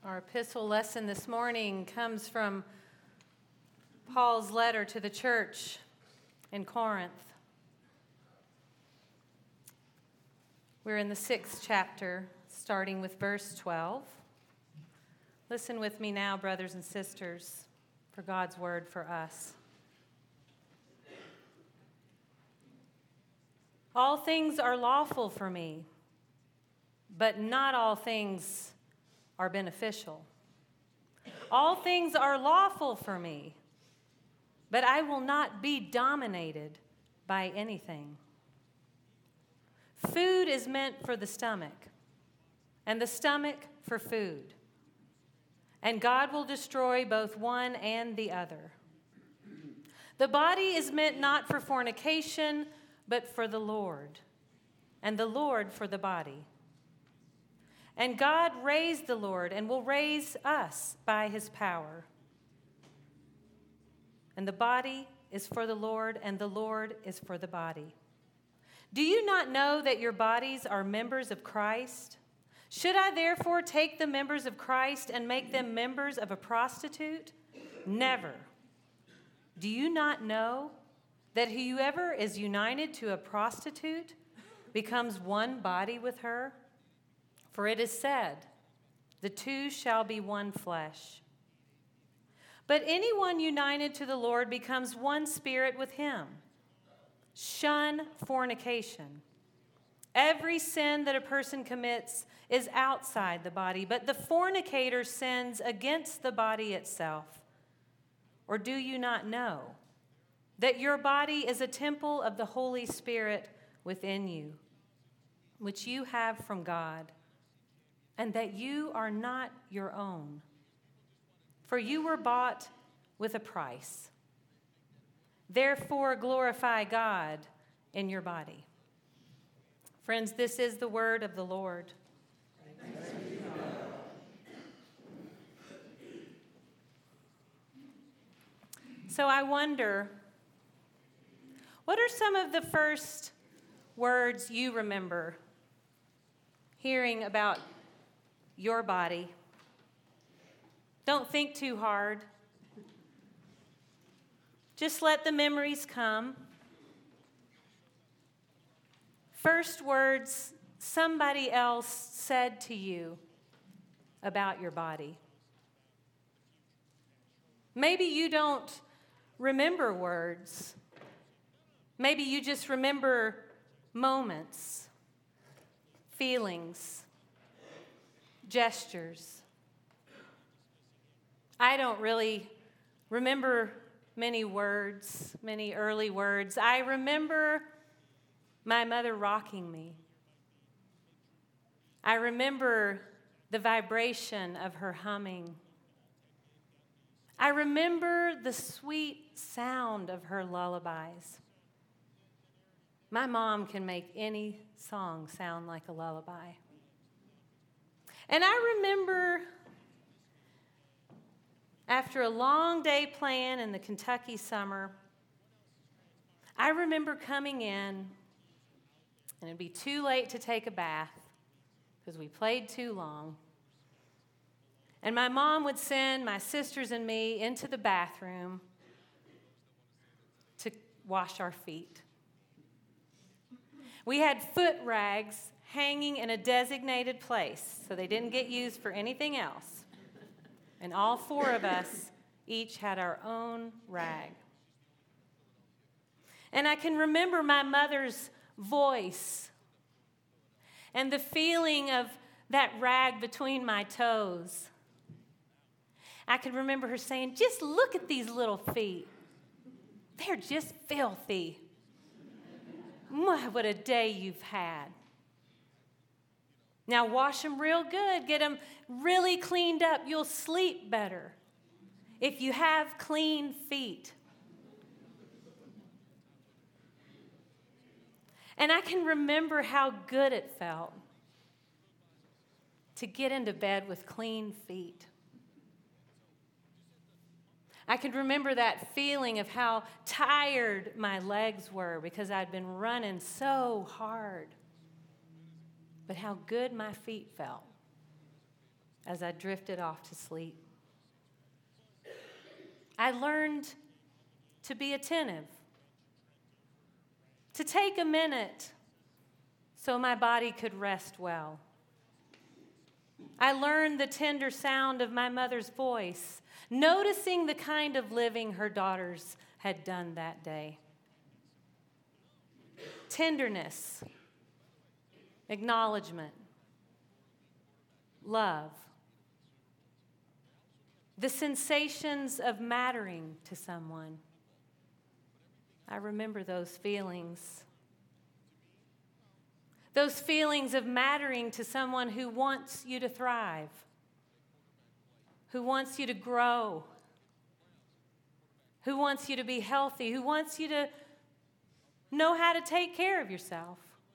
Our epistle lesson this morning comes from Paul's letter to the church in Corinth. We're in the 6th chapter, starting with verse 12. Listen with me now, brothers and sisters, for God's word for us. All things are lawful for me, but not all things are beneficial. All things are lawful for me, but I will not be dominated by anything. Food is meant for the stomach, and the stomach for food. And God will destroy both one and the other. The body is meant not for fornication, but for the Lord, and the Lord for the body. And God raised the Lord and will raise us by his power. And the body is for the Lord, and the Lord is for the body. Do you not know that your bodies are members of Christ? Should I therefore take the members of Christ and make them members of a prostitute? Never. Do you not know that whoever is united to a prostitute becomes one body with her? For it is said, the two shall be one flesh. But anyone united to the Lord becomes one spirit with him. Shun fornication. Every sin that a person commits is outside the body, but the fornicator sins against the body itself. Or do you not know that your body is a temple of the Holy Spirit within you, which you have from God, and that you are not your own? For you were bought with a price. Therefore, glorify God in your body. Friends, this is the word of the Lord. So I wonder, what are some of the first words you remember hearing about your body? Don't think too hard. Just let the memories come. First words somebody else said to you about your body. Maybe you don't remember words. Maybe you just remember moments, feelings, gestures. I don't really remember many words, many early words. I remember my mother rocking me. I remember the vibration of her humming. I remember the sweet sound of her lullabies. My mom can make any song sound like a lullaby. And I remember after a long day playing in the Kentucky summer, I remember coming in, and it'd be too late to take a bath because we played too long. And my mom would send my sisters and me into the bathroom to wash our feet. We had foot rags hanging in a designated place, so they didn't get used for anything else. And all four of us each had our own rag. And I can remember my mother's voice and the feeling of that rag between my toes. I can remember her saying, just look at these little feet. They're just filthy. What a day you've had. Now wash them real good. Get them really cleaned up. You'll sleep better if you have clean feet. And I can remember how good it felt to get into bed with clean feet. I can remember that feeling of how tired my legs were because I'd been running so hard. But how good my feet felt. as I drifted off to sleep. I learned to be attentive, to take a minute so my body could rest well. I learned the tender sound of my mother's voice, noticing the kind of living her daughters had done that day. Tenderness, acknowledgement, love, the sensations of mattering to someone. I remember those feelings. Those feelings of mattering to someone who wants you to thrive, who wants you to grow, who wants you to be healthy, who wants you to know how to take care of yourself.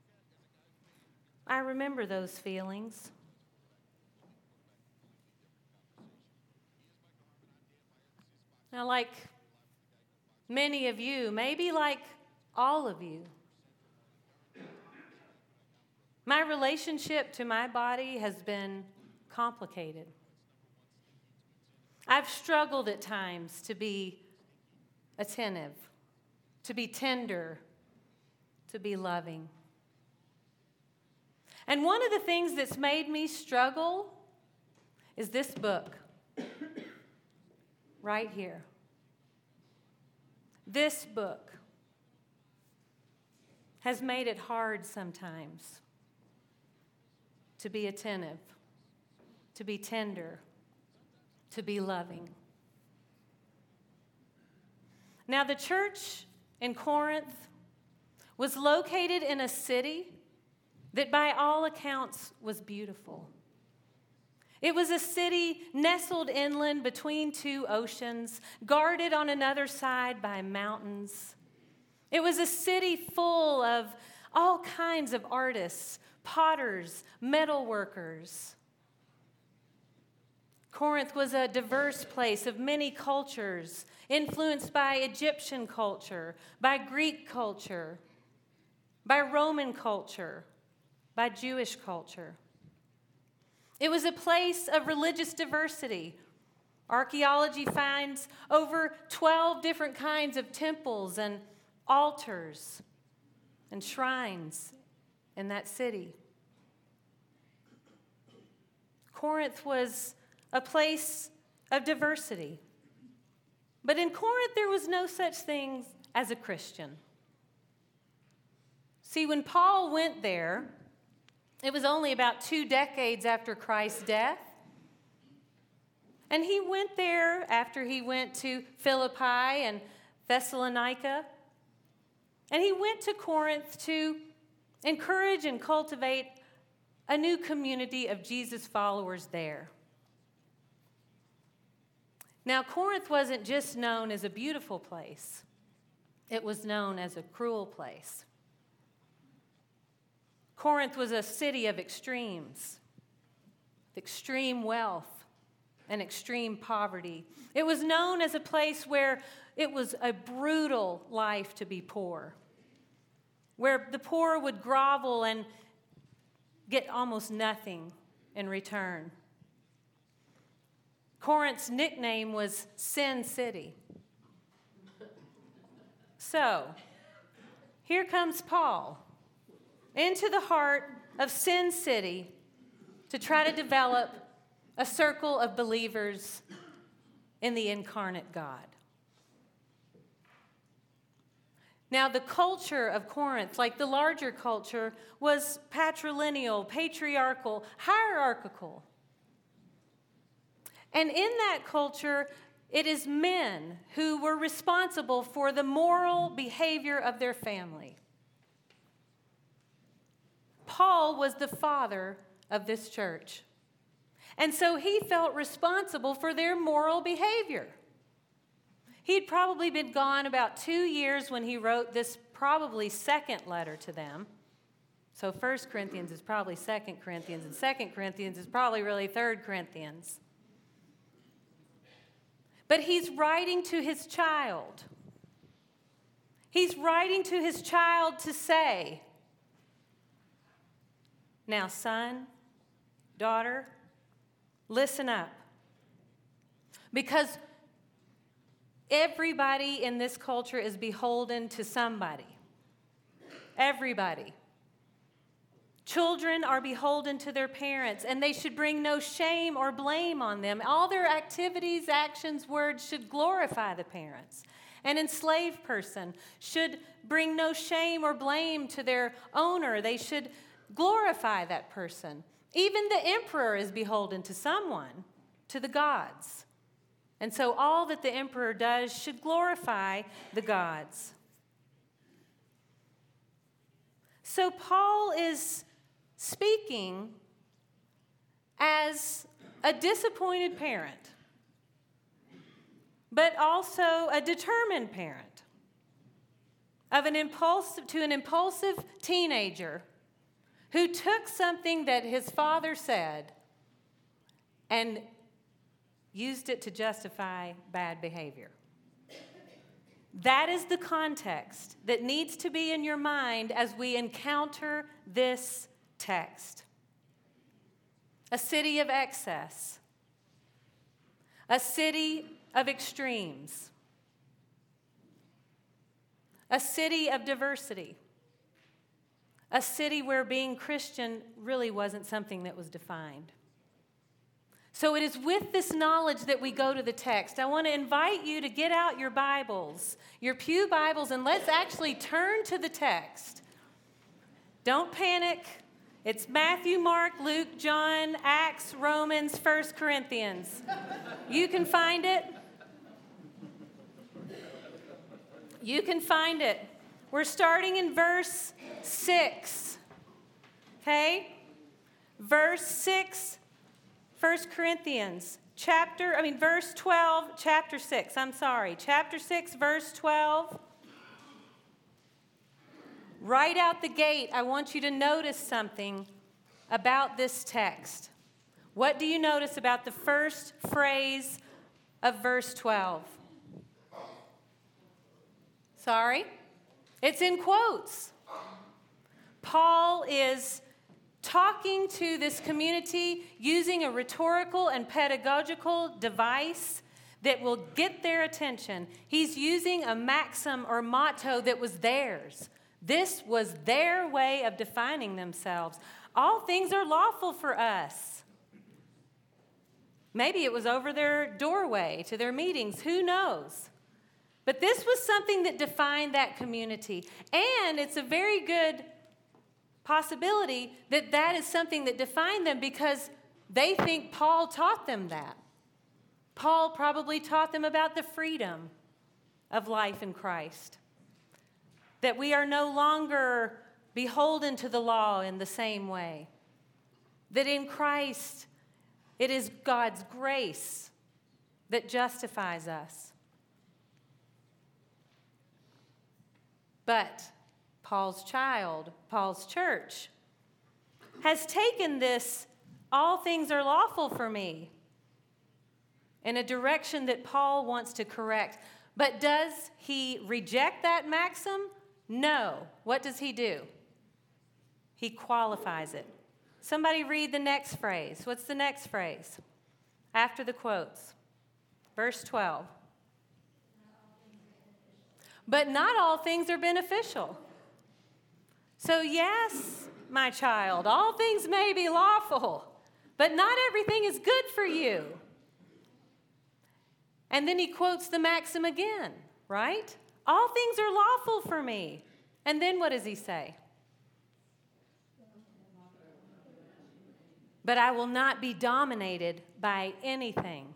I remember those feelings. Now, like many of you, maybe like all of you, my relationship to my body has been complicated. I've struggled at times to be attentive, to be tender, to be loving. And one of the things that's made me struggle is this book right here. This book has made it hard sometimes to be attentive, to be tender, to be loving. Now, the church in Corinth was located in a city that by all accounts was beautiful. It was a city nestled inland between two oceans, guarded on another side by mountains. It was a city full of all kinds of artists, potters, metal workers. Corinth was a diverse place of many cultures, influenced by Egyptian culture, by Greek culture, by Roman culture, by Jewish culture. It was a place of religious diversity. Archaeology finds over 12 different kinds of temples and altars and shrines in that city. Corinth was a place of diversity. But in Corinth, there was no such thing as a Christian. See, when Paul went there, it was only about 2 decades after Christ's death. And he went there after he went to Philippi and Thessalonica. And he went to Corinth to encourage and cultivate a new community of Jesus followers there. Now, Corinth wasn't just known as a beautiful place. It was known as a cruel place. Corinth was a city of extremes, extreme wealth and extreme poverty. It was known as a place where it was a brutal life to be poor, where the poor would grovel and get almost nothing in return. Corinth's nickname was Sin City. So, here comes Paul into the heart of Sin City to try to develop a circle of believers in the incarnate God. Now, the culture of Corinth, like the larger culture, was patrilineal, patriarchal, hierarchical. And in that culture, it is men who were responsible for the moral behavior of their family. Paul was the father of this church. And so he felt responsible for their moral behavior. He'd probably been gone about 2 years when he wrote this probably second letter to them. So 1 Corinthians is probably 2 Corinthians, and 2 Corinthians is probably really 3 Corinthians. But he's writing to his child. He's writing to his child to say, now, son, daughter, Listen up. Because everybody in this culture is beholden to somebody. Everybody. Children are beholden to their parents, and they should bring no shame or blame on them. All their activities, actions, words should glorify the parents. An enslaved person should bring no shame or blame to their owner. They should glorify that person. Even the emperor is beholden to someone, to the gods. And so all that the emperor does should glorify the gods. So Paul is speaking as a disappointed parent, but also a determined parent of an impulsive teenager who took something that his father said and used it to justify bad behavior. That is the context that needs to be in your mind as we encounter this text. A city of excess, a city of extremes, a city of diversity, a city where being Christian really wasn't something that was defined. So it is with this knowledge that we go to the text. I want to invite you to get out your Bibles, your pew Bibles, and let's actually turn to the text. Don't panic. It's Matthew, Mark, Luke, John, Acts, Romans, 1 Corinthians. You can find it. You can find it. We're starting in verse 6. Okay? Verse 6. 1 Corinthians, verse 12, chapter 6. Chapter 6, verse 12. Right out the gate, I want you to notice something about this text. What do you notice about the first phrase of verse 12? Sorry? It's in quotes. Paul is talking to this community using a rhetorical and pedagogical device that will get their attention. He's using a maxim or motto that was theirs. This was their way of defining themselves. All things are lawful for us. Maybe it was over their doorway to their meetings. Who knows? But this was something that defined that community. And it's a very good possibility that that is something that defined them because they think Paul taught them that. Paul probably taught them about the freedom of life in Christ. That we are no longer beholden to the law in the same way. That in Christ, it is God's grace that justifies us. But Paul's church, has taken this, all things are lawful for me, in a direction that Paul wants to correct. But does he reject that maxim? No. What does he do? He qualifies it. Somebody read the next phrase. What's the next phrase? After the quotes. Verse 12. But not all things are beneficial. So yes, my child, all things may be lawful, but not everything is good for you. And then he quotes the maxim again, right? All things are lawful for me. And then what does he say? But I will not be dominated by anything.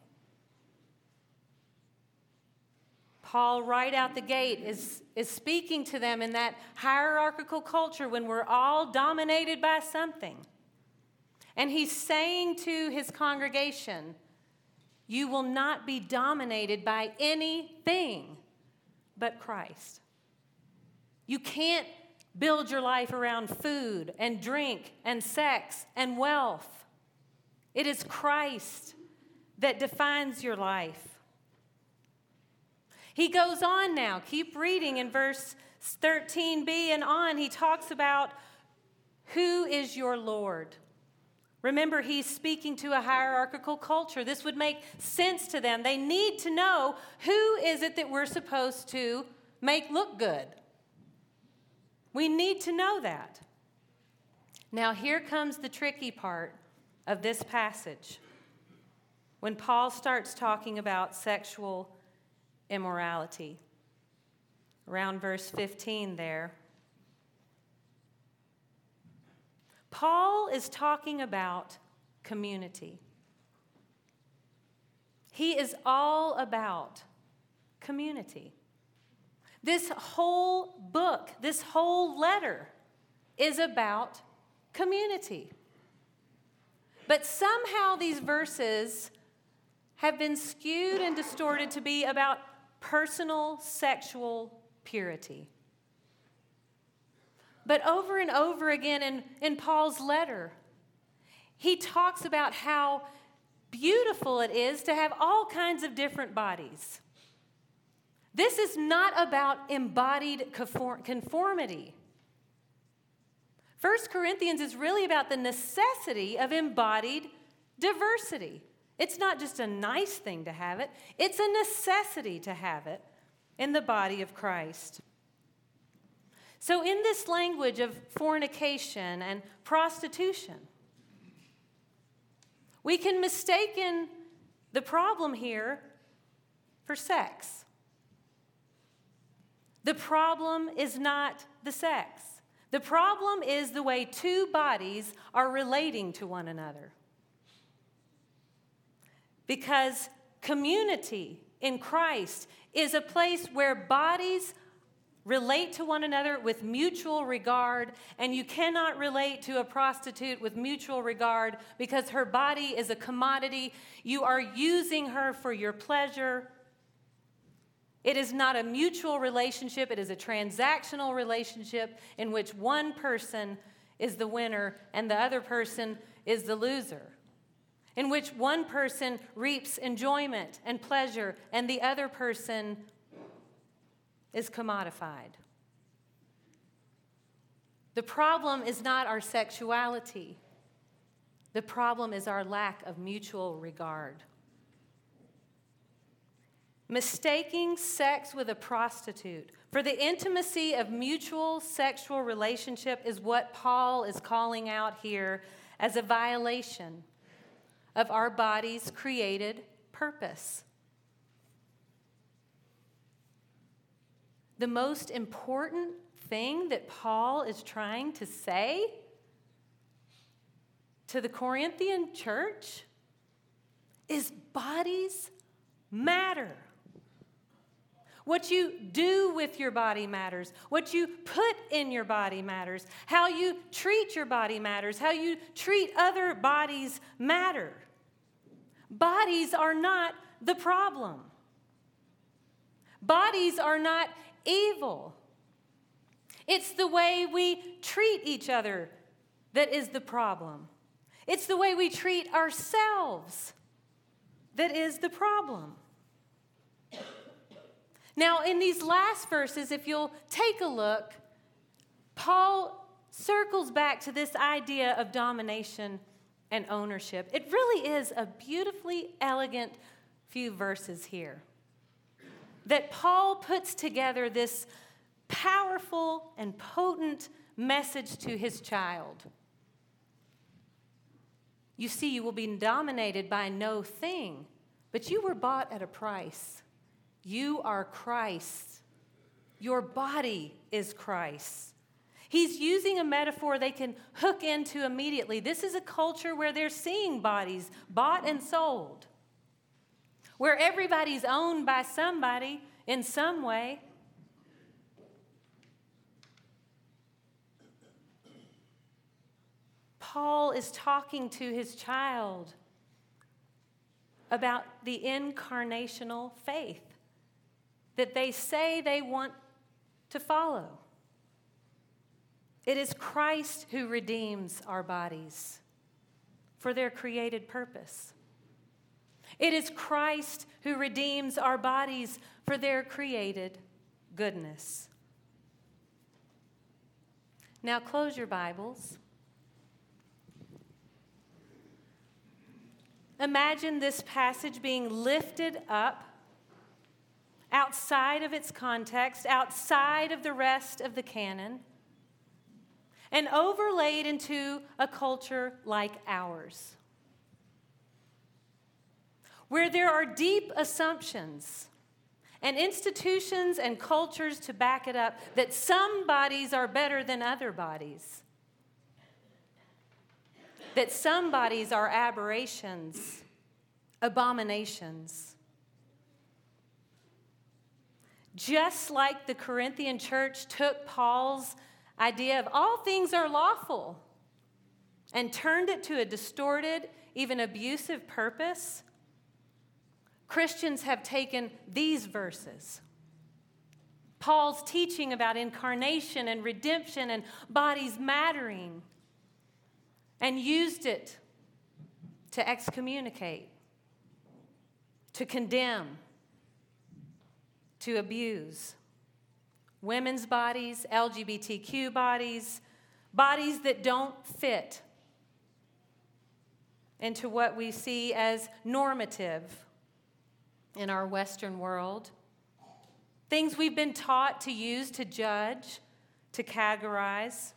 Paul, right out the gate, is speaking to them in that hierarchical culture when we're all dominated by something. And he's saying to his congregation, you will not be dominated by anything but Christ. You can't build your life around food and drink and sex and wealth. It is Christ that defines your life. He goes on now. Keep reading in verse 13b and on. He talks about who is your Lord. Remember, he's speaking to a hierarchical culture. This would make sense to them. They need to know, who is it that we're supposed to make look good? We need to know that. Now, here comes the tricky part of this passage. When Paul starts talking about sexual immorality, around verse 15 there, Paul is talking about community. He is all about community. This whole book, this whole letter is about community. But somehow these verses have been skewed and distorted to be about personal sexual purity. But over and over again in Paul's letter, he talks about how beautiful it is to have all kinds of different bodies. This is not about embodied conformity. 1 Corinthians is really about the necessity of embodied diversity. It's not just a nice thing to have it, it's a necessity to have it in the body of Christ. So in this language of fornication and prostitution, we can mistake the problem here for sex. The problem is not the sex. The problem is the way two bodies are relating to one another. Because community in Christ is a place where bodies relate to one another with mutual regard, and you cannot relate to a prostitute with mutual regard because her body is a commodity. You are using her for your pleasure. It is not a mutual relationship. It is a transactional relationship in which one person is the winner and the other person is the loser, in which one person reaps enjoyment and pleasure and the other person is commodified. The problem is not our sexuality. The problem is our lack of mutual regard. Mistaking sex with a prostitute for the intimacy of mutual sexual relationship is what Paul is calling out here as a violation of our body's created purpose. The most important thing that Paul is trying to say to the Corinthian church is bodies matter. What you do with your body matters. What you put in your body matters. How you treat your body matters. How you treat other bodies matter. Bodies are not the problem. Bodies are not evil. It's the way we treat each other that is the problem. It's the way we treat ourselves that is the problem. Now, in these last verses, if you'll take a look, Paul circles back to this idea of domination and ownership. It really is a beautifully elegant few verses here that Paul puts together this powerful and potent message to his child. You see, you will be dominated by no thing, but you were bought at a price. You are Christ. Your body is Christ. He's using a metaphor they can hook into immediately. This is a culture where they're seeing bodies bought and sold, where everybody's owned by somebody in some way. Paul is talking to his child about the incarnational faith that they say they want to follow. It is Christ who redeems our bodies for their created purpose. It is Christ who redeems our bodies for their created goodness. Now close your Bibles imagine this passage being lifted up outside of its context, outside of the rest of the canon, and overlaid into a culture like ours, where there are deep assumptions and institutions and cultures to back it up that some bodies are better than other bodies, that some bodies are aberrations, abominations. Just like the Corinthian church took Paul's idea of all things are lawful and turned it to a distorted, even abusive purpose, Christians have taken these verses, Paul's teaching about incarnation and redemption and bodies mattering, and used it to excommunicate, to condemn, to abuse women's bodies, LGBTQ bodies, bodies that don't fit into what we see as normative in our Western world. Things we've been taught to use to judge, to categorize.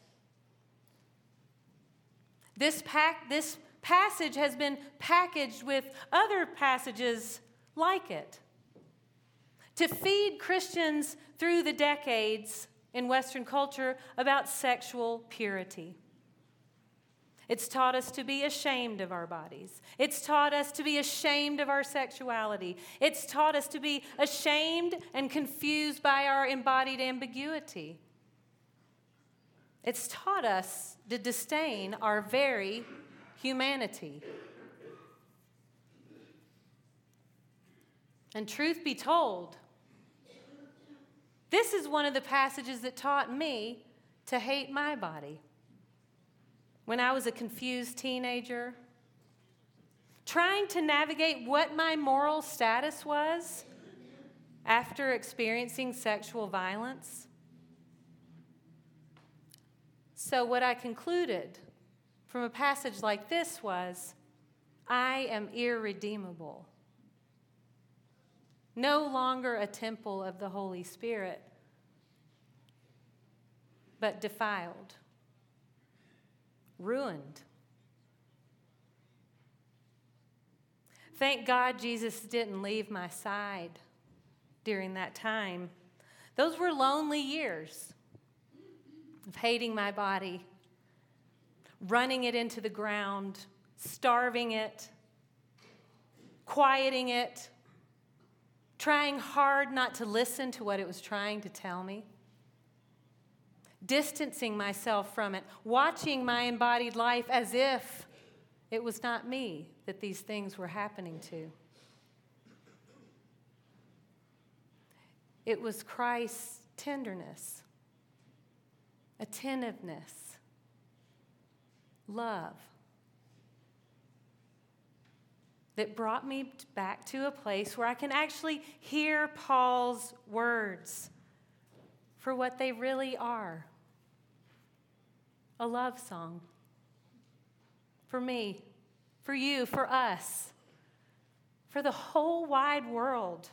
This passage has been packaged with other passages like it to feed Christians through the decades in Western culture about sexual purity. It's taught us to be ashamed of our bodies. It's taught us to be ashamed of our sexuality. It's taught us to be ashamed and confused by our embodied ambiguity. It's taught us to disdain our very humanity. And truth be told, this is one of the passages that taught me to hate my body. When I was a confused teenager, trying to navigate what my moral status was after experiencing sexual violence. So what I concluded from a passage like this was, I am irredeemable. No longer a temple of the Holy Spirit, but defiled, ruined. Thank God Jesus didn't leave my side during that time. Those were lonely years of hating my body, running it into the ground, starving it, quieting it, trying hard not to listen to what it was trying to tell me, distancing myself from it, watching my embodied life as if it was not me that these things were happening to. It was Christ's tenderness, attentiveness, love that brought me back to a place where I can actually hear Paul's words for what they really are. A love song. For me, for you, for us, for the whole wide world.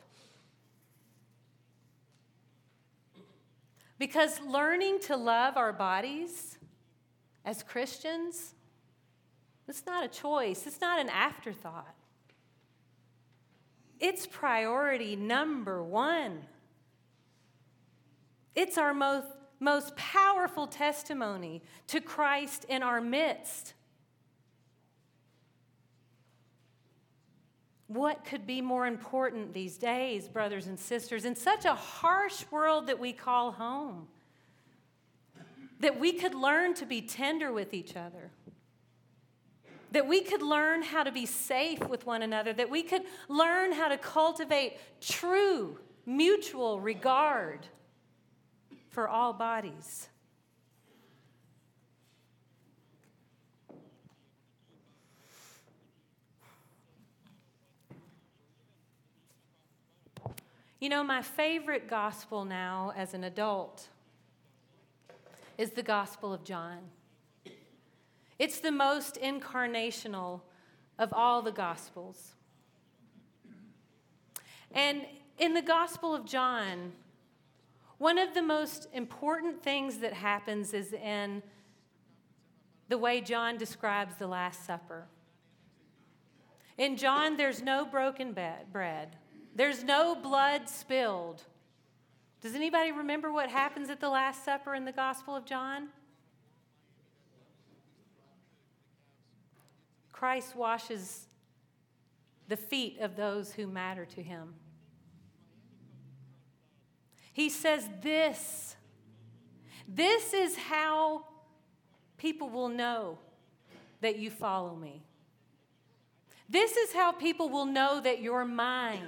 Because learning to love our bodies as Christians, it's not a choice. It's not an afterthought. It's priority number one. It's our most powerful testimony to Christ in our midst. What could be more important these days, brothers and sisters, in such a harsh world that we call home? That we could learn to be tender with each other. That we could learn how to be safe with one another. That we could learn how to cultivate true mutual regard for all bodies. You know, my favorite gospel now as an adult is the Gospel of John. It's the most incarnational of all the Gospels. And in the Gospel of John, one of the most important things that happens is in the way John describes the Last Supper. In John, there's no broken bread. There's no blood spilled. Does anybody remember what happens at the Last Supper in the Gospel of John? Christ washes the feet of those who matter to him. He says this is how people will know that you follow me. This is how people will know that you're mine,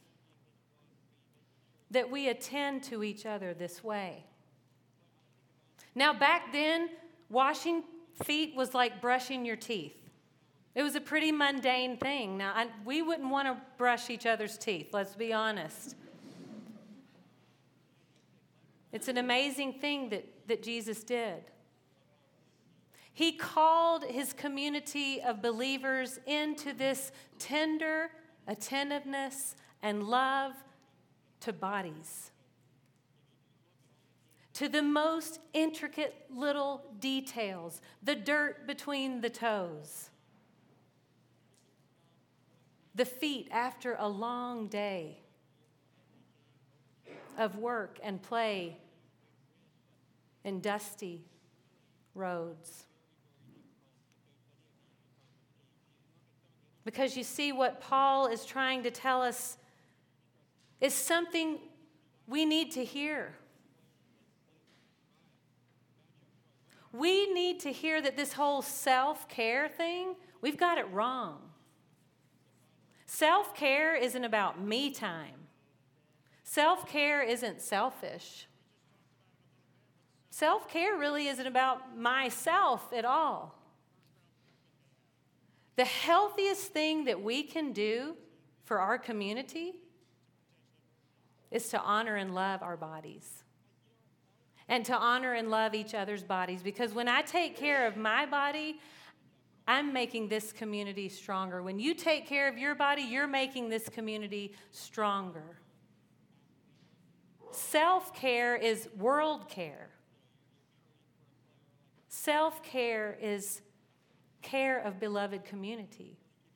that we attend to each other this way. Now, back then, washing feet was like brushing your teeth. It was a pretty mundane thing. Now, we wouldn't want to brush each other's teeth, let's be honest. It's an amazing thing that Jesus did. He called his community of believers into this tender attentiveness and love to bodies, to the most intricate little details, the dirt between the toes, the feet after a long day of work and play in dusty roads. Because you see, what Paul is trying to tell us is something we need to hear. We need to hear that this whole self-care thing, we've got it wrong. Self-care isn't about me time. Self-care isn't selfish. Self-care really isn't about myself at all. The healthiest thing that we can do for our community is to honor and love our bodies and to honor and love each other's bodies, because when I take care of my body, I'm making this community stronger. When you take care of your body, you're making this community stronger. Self-care is world care. Self-care is care of beloved community.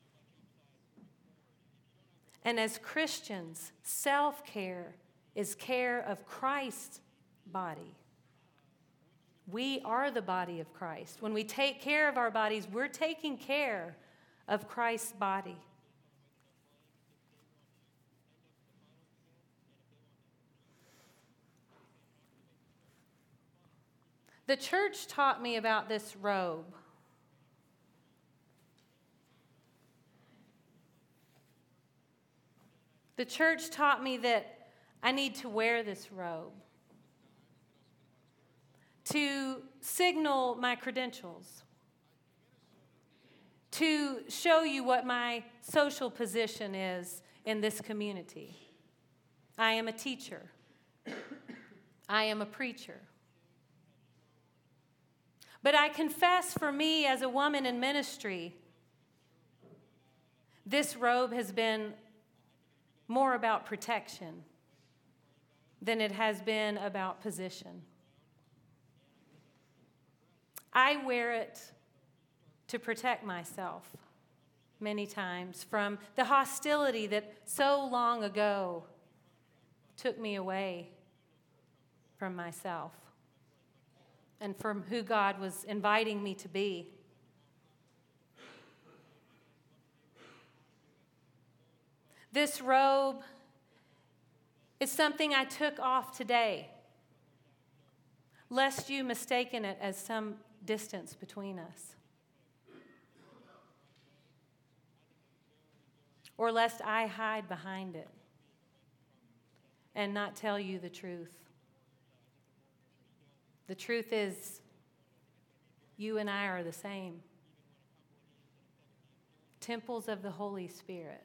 And as Christians, self-care is care of Christ's body. We are the body of Christ. When we take care of our bodies, we're taking care of Christ's body. The church taught me about this robe. The church taught me that I need to wear this robe to signal my credentials, to show you what my social position is in this community. I am a teacher. I am a preacher. But I confess, for me as a woman in ministry, this robe has been more about protection than it has been about position. I wear it to protect myself many times from the hostility that so long ago took me away from myself and from who God was inviting me to be. This robe is something I took off today, lest you mistaken it as some distance between us, or lest I hide behind it and not tell you the truth. The truth is, you and I are the same. Temples of the Holy Spirit.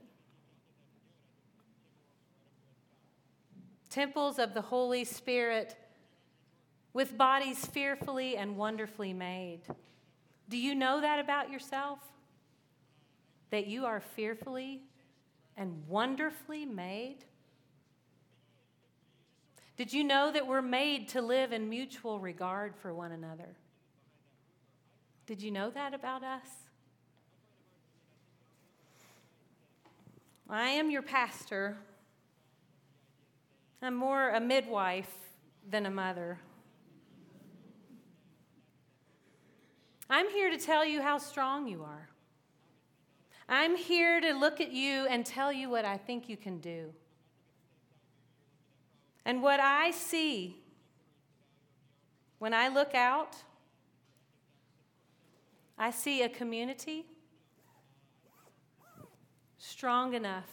Temples of the Holy Spirit with bodies fearfully and wonderfully made. Do you know that about yourself? that you are fearfully and wonderfully made? Did you know that we're made to live in mutual regard for one another? Did you know that about us? I am your pastor. I'm more a midwife than a mother. I'm here to tell you how strong you are. I'm here to look at you and tell you what I think you can do. And what I see when I look out, I see a community strong enough,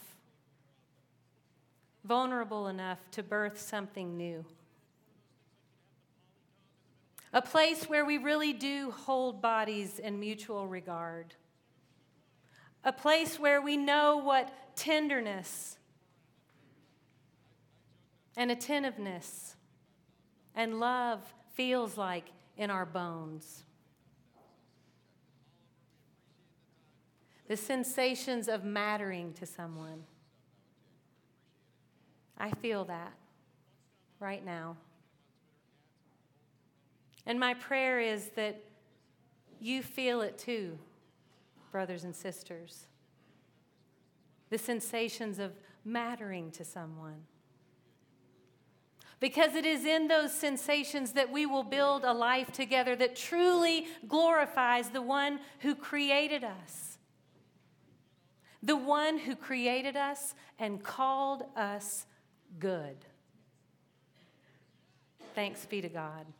vulnerable enough to birth something new. A place where we really do hold bodies in mutual regard. A place where we know what tenderness and attentiveness and love feels like in our bones. The sensations of mattering to someone. I feel that right now. And my prayer is that you feel it too, brothers and sisters. The sensations of mattering to someone. Because it is in those sensations that we will build a life together that truly glorifies the one who created us. The one who created us and called us good. Thanks be to God.